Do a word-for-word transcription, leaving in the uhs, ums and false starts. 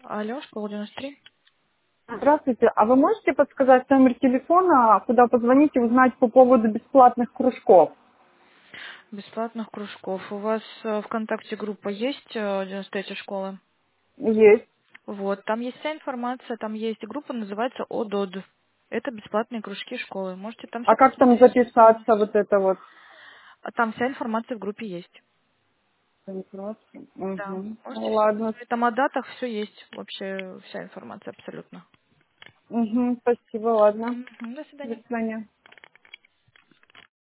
Алло, школа девяносто три. Здравствуйте. А вы можете подсказать номер телефона, куда позвонить и узнать по поводу бесплатных кружков? Бесплатных кружков. У вас э, ВКонтакте группа есть, э, девяносто третья школы? Есть. Вот, там есть вся информация, там есть группа, называется ОДОД. Это бесплатные кружки школы. Можете там А все как там посмотреть, всю записаться, информацию. вот это вот? А там вся информация в группе есть. Информация? Да. Угу. Можете Ну, все ладно. посмотреть. Там о датах все есть. Вообще вся информация абсолютно. Угу. Спасибо, ладно. Мгм. До До свидания. свидания.